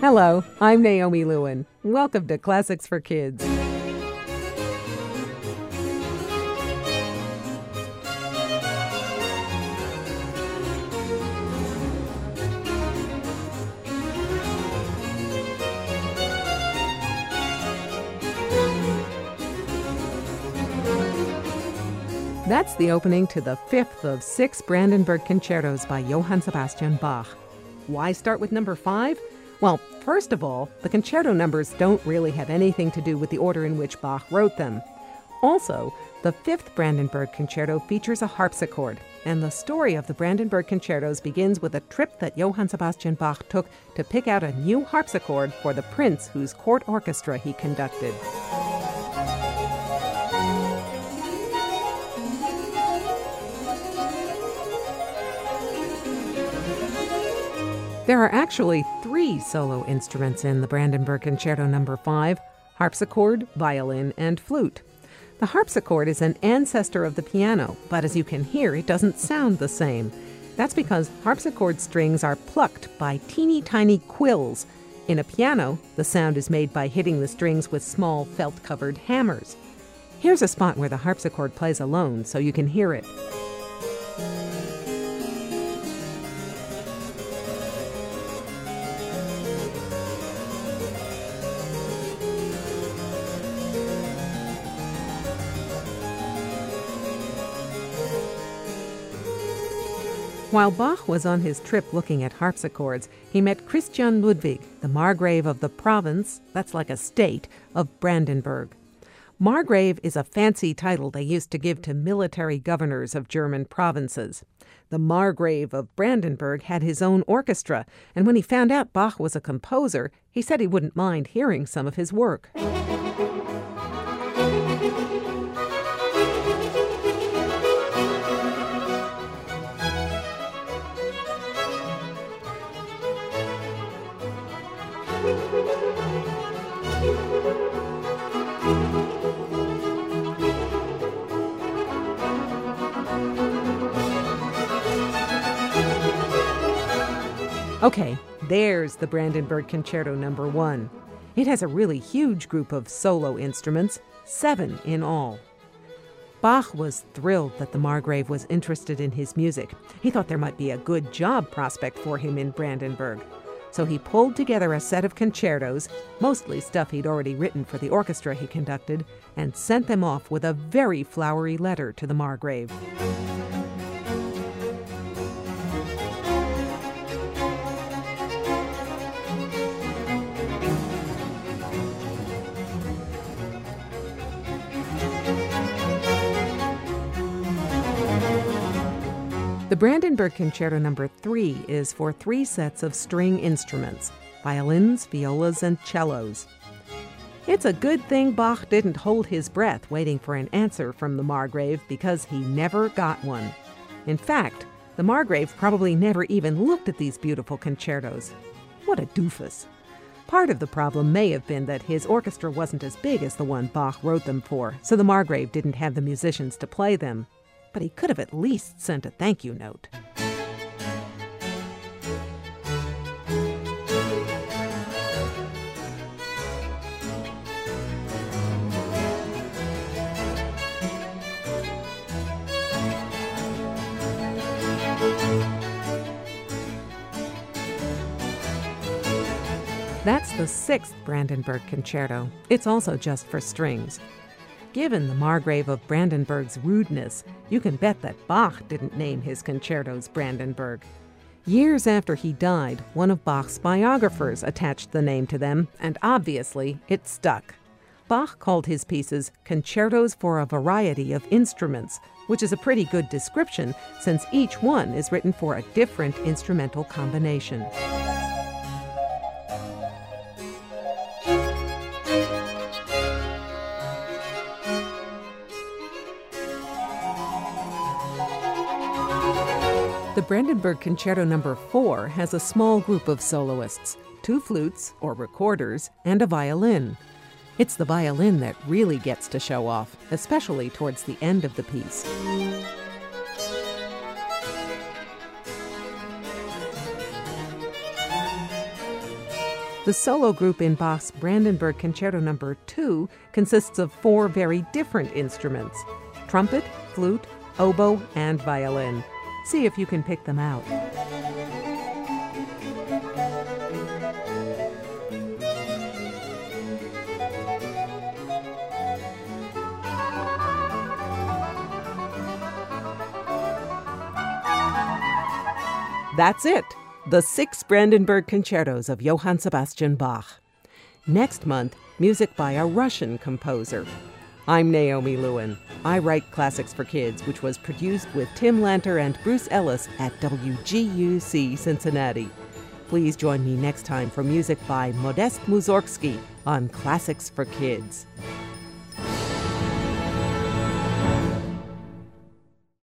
Hello, I'm Naomi Lewin. Welcome to Classics for Kids. That's the opening to the fifth of 6 Brandenburg concertos by Johann Sebastian Bach. Why start with number 5? Well, first of all, the concerto numbers don't really have anything to do with the order in which Bach wrote them. Also, the 5th Brandenburg concerto features a harpsichord, and the story of the Brandenburg concertos begins with a trip that Johann Sebastian Bach took to pick out a new harpsichord for the prince whose court orchestra he conducted. There are actually 3 solo instruments in the Brandenburg Concerto No. 5, harpsichord, violin, and flute. The harpsichord is an ancestor of the piano, but as you can hear, it doesn't sound the same. That's because harpsichord strings are plucked by teeny tiny quills. In a piano, the sound is made by hitting the strings with small felt-covered hammers. Here's a spot where the harpsichord plays alone so you can hear it. While Bach was on his trip looking at harpsichords, he met Christian Ludwig, the Margrave of the province, that's like a state, of Brandenburg. Margrave is a fancy title they used to give to military governors of German provinces. The Margrave of Brandenburg had his own orchestra, and when he found out Bach was a composer, he said he wouldn't mind hearing some of his work. Okay, there's the Brandenburg Concerto No. 1. It has a really huge group of solo instruments, 7 in all. Bach was thrilled that the Margrave was interested in his music. He thought there might be a good job prospect for him in Brandenburg. So he pulled together a set of concertos, mostly stuff he'd already written for the orchestra he conducted, and sent them off with a very flowery letter to the Margrave. The Brandenburg Concerto No. 3 is for 3 sets of string instruments, violins, violas, and cellos. It's a good thing Bach didn't hold his breath waiting for an answer from the Margrave because he never got one. In fact, the Margrave probably never even looked at these beautiful concertos. What a doofus. Part of the problem may have been that his orchestra wasn't as big as the one Bach wrote them for, so the Margrave didn't have the musicians to play them. But he could have at least sent a thank you note. That's the 6th Brandenburg Concerto. It's also just for strings. Given the Margrave of Brandenburg's rudeness, you can bet that Bach didn't name his concertos Brandenburg. Years after he died, one of Bach's biographers attached the name to them, and obviously it stuck. Bach called his pieces concertos for a variety of instruments, which is a pretty good description since each one is written for a different instrumental combination. The Brandenburg Concerto No. 4 has a small group of soloists, 2 flutes, or recorders, and a violin. It's the violin that really gets to show off, especially towards the end of the piece. The solo group in Bach's Brandenburg Concerto No. 2 consists of 4 very different instruments: trumpet, flute, oboe, and violin. See if you can pick them out. That's it, the 6 Brandenburg concertos of Johann Sebastian Bach. Next month, music by a Russian composer. I'm Naomi Lewin. I write Classics for Kids, which was produced with Tim Lanter and Bruce Ellis at WGUC Cincinnati. Please join me next time for music by Modest Mussorgsky on Classics for Kids.